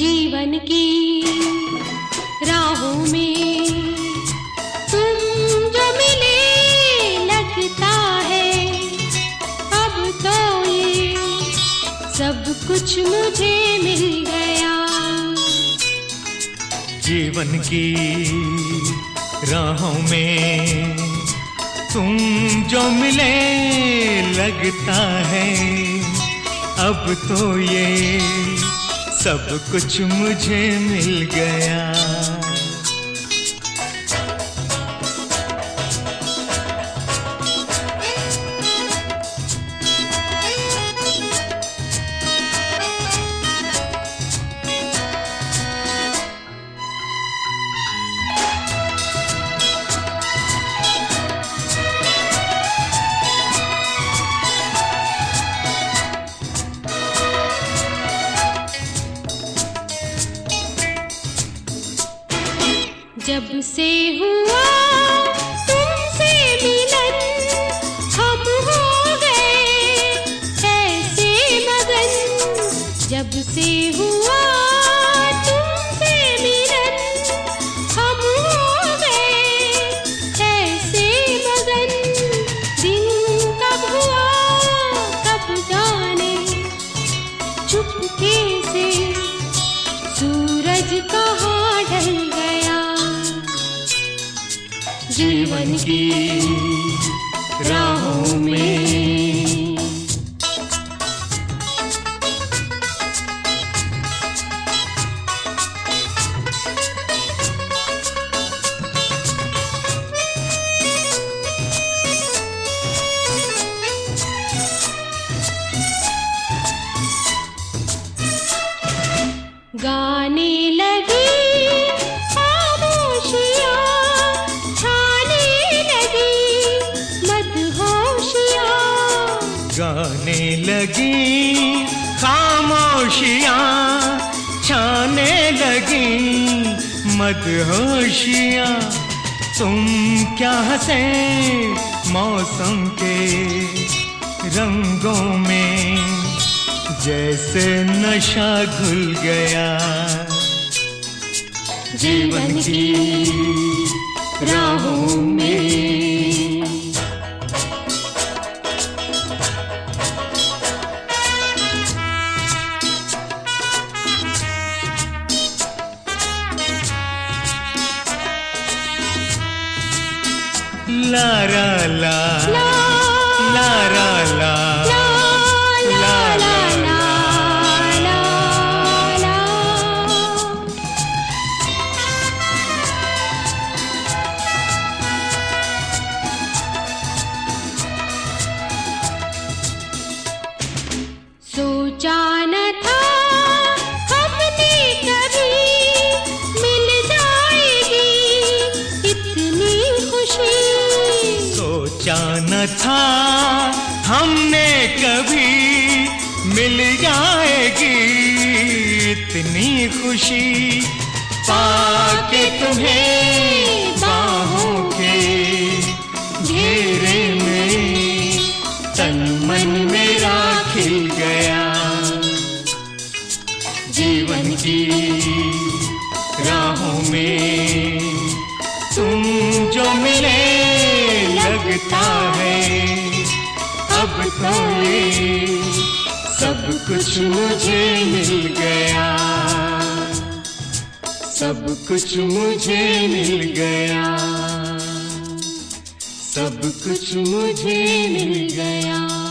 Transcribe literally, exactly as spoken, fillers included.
जीवन की राहों में तुम जो मिले, लगता है अब तो ये सब कुछ मुझे मिल गया। जीवन की राहों में तुम जो मिले, लगता है अब तो ये सब कुछ मुझे मिल गया। जब से हुआ तुमसे मिलन, हम हो गए ऐसे मगन। जब से हुआ तुमसे मिलन, हम हो गए ऐसे मगन। दिन कब हुआ कब जाने, चुपके से सूरज कहाँ ढल गया। जीवन की राहों में गाने लगी गाने लगी खामोशियाँ, छाने लगी मदहोशियाँ। तुम क्या हंसे मौसम के रंगों में, जैसे नशा घुल गया। जीवन की राहों में ला रा ला ला रा ला ला ला ला ला। सोचा न था हमने कभी मिल जाएगी इतनी खुशी। सोचा न था हमने कभी मिल जाएगी इतनी खुशी। पाके तुम्हें बाहों के घेरे में, तन मन मेरा खिल गया। जीवन की राहों में तुम जो मिले, लगता है अब तो ये सब कुछ मुझे मिल गया। सब कुछ मुझे मिल गया। सब कुछ मुझे मिल गया।